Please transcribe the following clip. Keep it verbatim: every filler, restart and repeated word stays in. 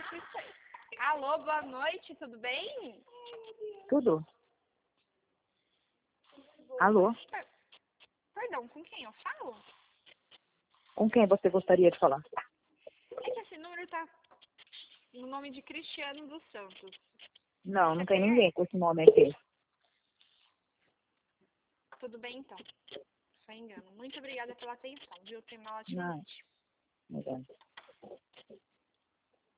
Alô, boa noite, tudo bem? Tudo? Alô? Per- Perdão, com quem eu falo? Com quem você gostaria de falar? É que esse número tá no nome de Cristiano dos Santos. Não, Você não tem conhece? ninguém com esse nome aqui. Tudo bem, então. Só engano. Muito obrigada pela atenção, viu? Tenha uma ótima Não, noite. não.